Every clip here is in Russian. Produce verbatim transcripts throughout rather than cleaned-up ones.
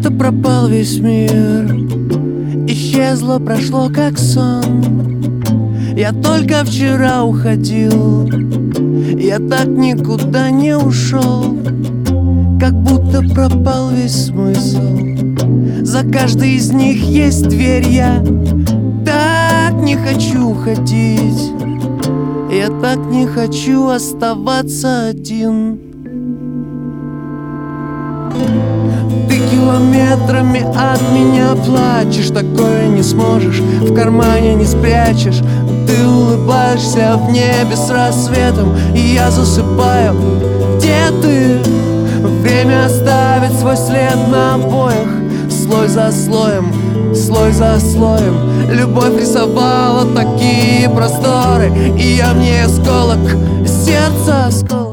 будто пропал весь мир. Исчезло, прошло как сон. Я только вчера уходил, я так никуда не ушел. Как будто пропал весь смысл. За каждой из них есть дверь. Я так не хочу уходить, я так не хочу оставаться один. Ты километрами от меня плачешь, такое не сможешь, в кармане не спрячешь. Ты улыбаешься в небе с рассветом, и я засыпаю. Где ты? Время оставит свой след на обоях. Слой за слоем, слой за слоем. Любовь рисовала такие просторы, и я в ней осколок, сердце осколок.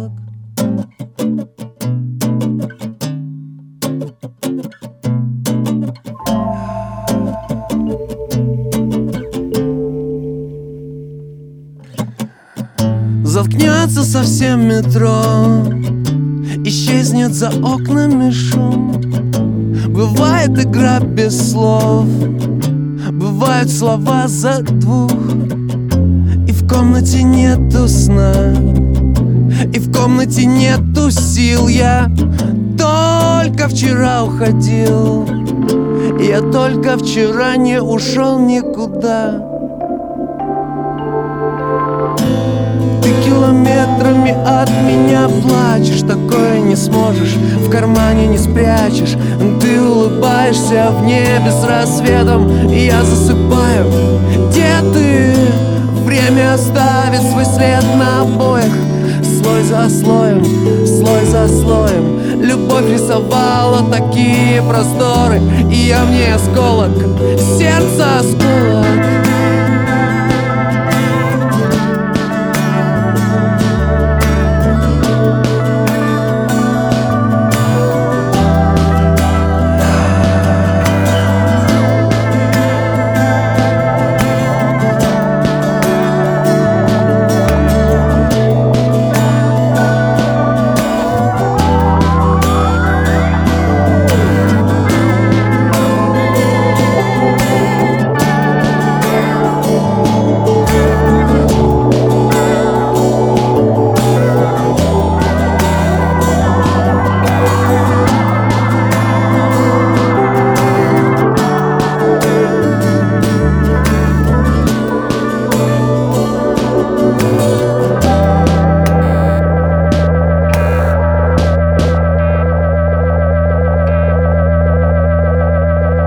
Заткнется совсем метро, исчезнет за окнами шум. Бывает игра без слов, бывают слова за двух. И в комнате нету сна, и в комнате нету сил. Я только вчера уходил, я только вчера не ушел никуда. Километрами от меня плачешь, такое не сможешь, в кармане не спрячешь. Ты улыбаешься в небе с рассветом, и я засыпаю. Где ты? Время оставит свой след на обоях. Слой за слоем, слой за слоем. Любовь рисовала такие просторы, и я в ней осколок, сердце осколок.